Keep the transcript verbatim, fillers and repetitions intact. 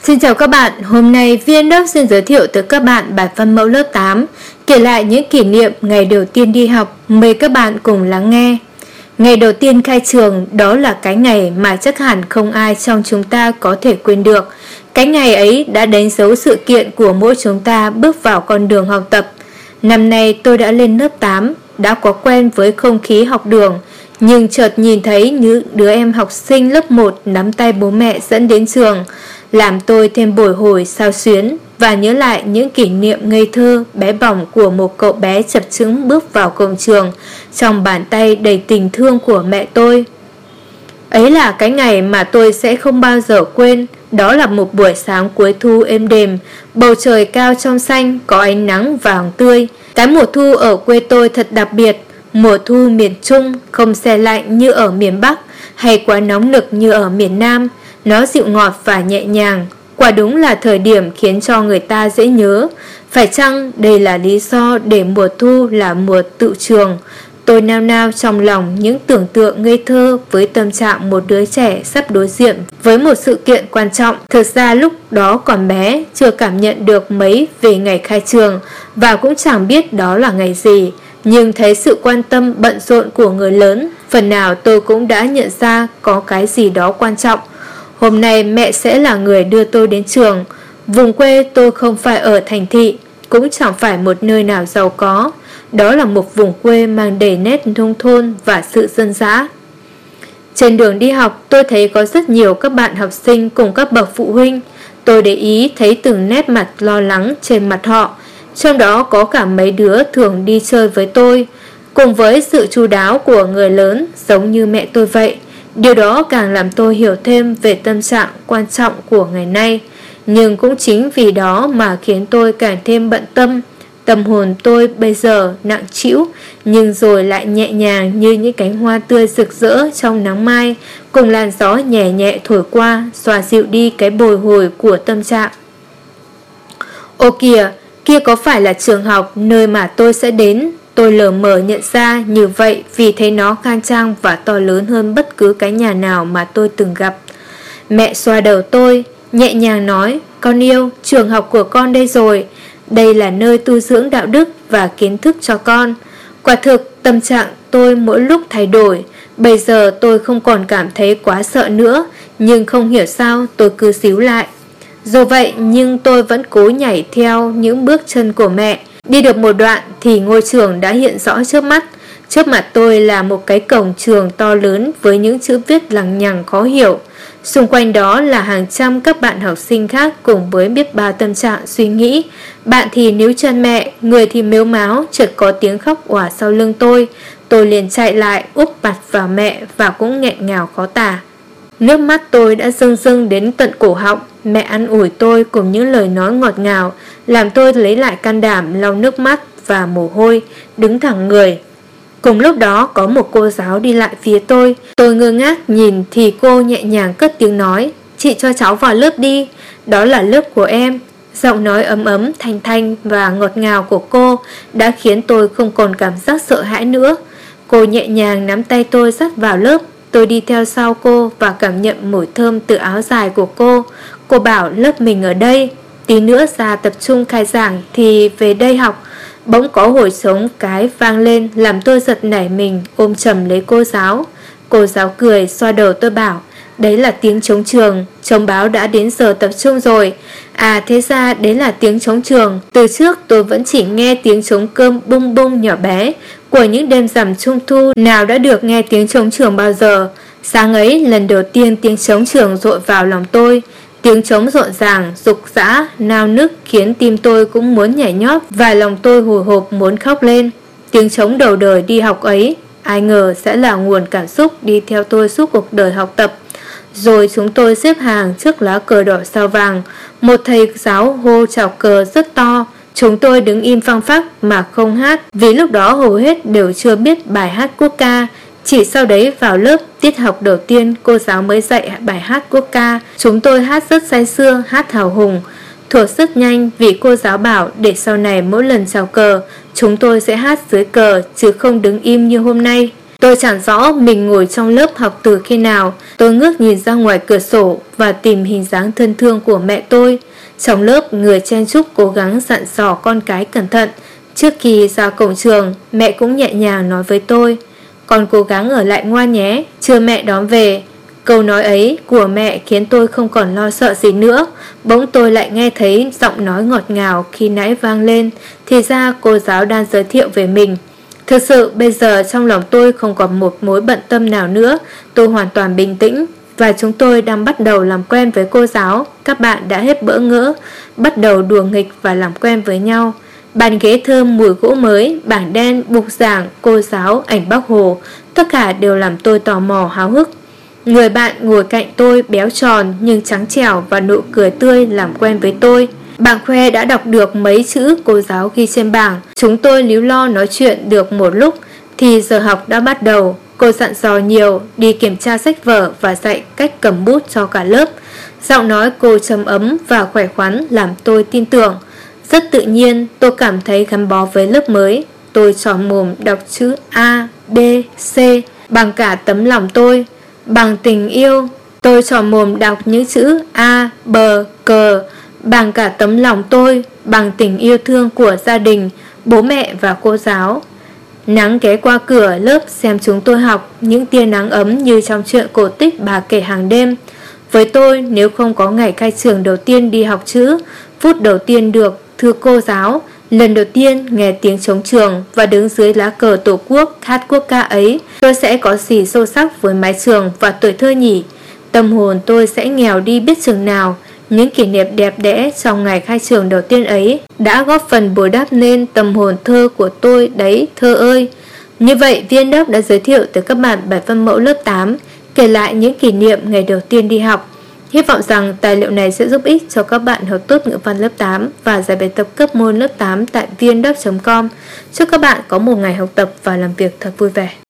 Xin chào các bạn, hôm nay vê en đốc xin giới thiệu tới các bạn bài văn mẫu lớp tám, kể lại những kỷ niệm ngày đầu tiên đi học, mời các bạn cùng lắng nghe. Ngày đầu tiên khai trường, đó là cái ngày mà chắc hẳn không ai trong chúng ta có thể quên được. Cái ngày ấy đã đánh dấu sự kiện của mỗi chúng ta bước vào con đường học tập. Năm nay tôi đã lên lớp tám, đã quá quen với không khí học đường, nhưng chợt nhìn thấy những đứa em học sinh lớp một nắm tay bố mẹ dẫn đến trường, làm tôi thêm bồi hồi xao xuyến và nhớ lại những kỷ niệm ngây thơ bé bỏng của một cậu bé chập chững bước vào cổng trường trong bàn tay đầy tình thương của mẹ tôi. Ấy là cái ngày mà tôi sẽ không bao giờ quên. Đó là một buổi sáng cuối thu êm đềm, bầu trời cao trong xanh, có ánh nắng vàng tươi. Cái mùa thu ở quê tôi thật đặc biệt, mùa thu miền Trung, không se lạnh như ở miền Bắc hay quá nóng nực như ở miền Nam. Nó dịu ngọt và nhẹ nhàng, quả đúng là thời điểm khiến cho người ta dễ nhớ. Phải chăng đây là lý do để mùa thu là mùa tự trường? Tôi nao nao trong lòng những tưởng tượng ngây thơ với tâm trạng một đứa trẻ sắp đối diện với một sự kiện quan trọng. Thực ra lúc đó còn bé, chưa cảm nhận được mấy về ngày khai trường và cũng chẳng biết đó là ngày gì. Nhưng thấy sự quan tâm bận rộn của người lớn, phần nào tôi cũng đã nhận ra có cái gì đó quan trọng. Hôm nay mẹ sẽ là người đưa tôi đến trường. Vùng quê tôi không phải ở thành thị, cũng chẳng phải một nơi nào giàu có. Đó là một vùng quê mang đầy nét nông thôn và sự dân dã. Trên đường đi học, tôi thấy có rất nhiều các bạn học sinh cùng các bậc phụ huynh. Tôi để ý thấy từng nét mặt lo lắng trên mặt họ. Trong đó có cả mấy đứa thường đi chơi với tôi, cùng với sự chu đáo của người lớn giống như mẹ tôi vậy. Điều đó càng làm tôi hiểu thêm về tâm trạng quan trọng của ngày nay. Nhưng cũng chính vì đó mà khiến tôi càng thêm bận tâm. Tâm hồn tôi bây giờ nặng trĩu, nhưng rồi lại nhẹ nhàng như những cánh hoa tươi rực rỡ trong nắng mai, cùng làn gió nhẹ nhẹ thổi qua, xòa dịu đi cái bồi hồi của tâm trạng. Ô kìa, kia có phải là trường học nơi mà tôi sẽ đến? Tôi lờ mờ nhận ra như vậy vì thấy nó khang trang và to lớn hơn bất cứ cái nhà nào mà tôi từng gặp. Mẹ xoa đầu tôi, nhẹ nhàng nói, con yêu, trường học của con đây rồi. Đây là nơi tu dưỡng đạo đức và kiến thức cho con. Quả thực, tâm trạng tôi mỗi lúc thay đổi. Bây giờ tôi không còn cảm thấy quá sợ nữa, nhưng không hiểu sao tôi cứ xíu lại. Dù vậy nhưng tôi vẫn cố nhảy theo những bước chân của mẹ. Đi được một đoạn thì ngôi trường đã hiện rõ trước mắt. Trước mặt tôi là một cái cổng trường to lớn với những chữ viết lằng nhằng khó hiểu. Xung quanh đó là hàng trăm các bạn học sinh khác cùng với biết bao tâm trạng suy nghĩ. Bạn thì níu chân mẹ, người thì mếu máo, chợt có tiếng khóc òa sau lưng tôi. Tôi liền chạy lại úp mặt vào mẹ và cũng nghẹn ngào khó tả. Nước mắt tôi đã rưng rưng đến tận cổ họng. Mẹ an ủi tôi cùng những lời nói ngọt ngào, làm tôi lấy lại can đảm lau nước mắt và mồ hôi, đứng thẳng người. Cùng lúc đó có một cô giáo đi lại phía tôi. Tôi ngơ ngác nhìn thì cô nhẹ nhàng cất tiếng nói, chị cho cháu vào lớp đi, đó là lớp của em. Giọng nói ấm ấm, thanh thanh và ngọt ngào của cô đã khiến tôi không còn cảm giác sợ hãi nữa. Cô nhẹ nhàng nắm tay tôi dắt vào lớp. Tôi đi theo sau cô và cảm nhận mùi thơm từ áo dài của cô. Cô bảo lớp mình ở đây, tí nữa ra tập trung khai giảng thì về đây học. Bỗng có hồi trống cái vang lên làm tôi giật nảy mình, ôm chầm lấy cô giáo. Cô giáo cười xoa đầu tôi bảo, đấy là tiếng trống trường, trống báo đã đến giờ tập trung rồi. À thế ra đấy là tiếng trống trường. Từ trước tôi vẫn chỉ nghe tiếng trống cơm bung bung nhỏ bé của những đêm rằm trung thu, nào đã được nghe tiếng trống trường bao giờ. Sáng ấy lần đầu tiên tiếng trống trường dội vào lòng tôi. Tiếng trống rộn ràng, rục rã, nao nức khiến tim tôi cũng muốn nhảy nhót và lòng tôi hồi hộp muốn khóc lên. Tiếng trống đầu đời đi học ấy, ai ngờ sẽ là nguồn cảm xúc đi theo tôi suốt cuộc đời học tập. Rồi chúng tôi xếp hàng trước lá cờ đỏ sao vàng. Một thầy giáo hô chào cờ rất to. Chúng tôi đứng im phăng phắc mà không hát, vì lúc đó hầu hết đều chưa biết bài hát quốc ca. Chỉ sau đấy vào lớp tiết học đầu tiên cô giáo mới dạy bài hát quốc ca. Chúng tôi hát rất say sưa, hát hào hùng, thuộc rất nhanh vì cô giáo bảo để sau này mỗi lần chào cờ chúng tôi sẽ hát dưới cờ chứ không đứng im như hôm nay. Tôi chẳng rõ mình ngồi trong lớp học từ khi nào. Tôi ngước nhìn ra ngoài cửa sổ và tìm hình dáng thân thương của mẹ tôi. Trong lớp, người chen chúc cố gắng dặn dò con cái cẩn thận. Trước khi ra cổng trường, mẹ cũng nhẹ nhàng nói với tôi: "Con cố gắng ở lại ngoan nhé, trưa mẹ đón về." Câu nói ấy của mẹ khiến tôi không còn lo sợ gì nữa. Bỗng tôi lại nghe thấy giọng nói ngọt ngào khi nãy vang lên. Thì ra cô giáo đang giới thiệu về mình. Thực sự bây giờ trong lòng tôi không còn một mối bận tâm nào nữa. Tôi hoàn toàn bình tĩnh. Và chúng tôi đang bắt đầu làm quen với cô giáo. Các bạn đã hết bỡ ngỡ, bắt đầu đùa nghịch và làm quen với nhau. Bàn ghế thơm, mùi gỗ mới, bảng đen, bục giảng, cô giáo, ảnh Bác Hồ, tất cả đều làm tôi tò mò háo hức. Người bạn ngồi cạnh tôi béo tròn nhưng trắng trẻo và nụ cười tươi làm quen với tôi. Bạn khoe đã đọc được mấy chữ cô giáo ghi trên bảng. Chúng tôi líu lo nói chuyện được một lúc thì giờ học đã bắt đầu. Cô dặn dò nhiều, đi kiểm tra sách vở và dạy cách cầm bút cho cả lớp. Giọng nói cô trầm ấm và khỏe khoắn làm tôi tin tưởng. Rất tự nhiên tôi cảm thấy gắn bó với lớp mới. Tôi tròn mồm đọc chữ A, B, C bằng cả tấm lòng tôi. Bằng tình yêu. Tôi tròn mồm đọc những chữ A, B, C bằng cả tấm lòng tôi, bằng tình yêu thương của gia đình, bố mẹ và cô giáo. Nắng ghé qua cửa lớp xem chúng tôi học, những tia nắng ấm như trong truyện cổ tích bà kể hàng đêm. Với tôi, nếu không có ngày khai trường đầu tiên đi học chữ, phút đầu tiên được thưa cô giáo, lần đầu tiên nghe tiếng trống trường và đứng dưới lá cờ tổ quốc hát quốc ca ấy, tôi sẽ có gì sâu sắc với mái trường và tuổi thơ nhỉ? Tâm hồn tôi sẽ nghèo đi biết chừng nào. Những kỷ niệm đẹp đẽ trong ngày khai trường đầu tiên ấy đã góp phần bồi đắp nên tâm hồn thơ của tôi đấy, thơ ơi. Như vậy, Viên Đốc đã giới thiệu tới các bạn bài văn mẫu lớp tám, kể lại những kỷ niệm ngày đầu tiên đi học. Hy vọng rằng tài liệu này sẽ giúp ích cho các bạn học tốt ngữ văn lớp tám và giải bài tập cấp môn lớp tám tại viên đốc chấm com. Chúc các bạn có một ngày học tập và làm việc thật vui vẻ.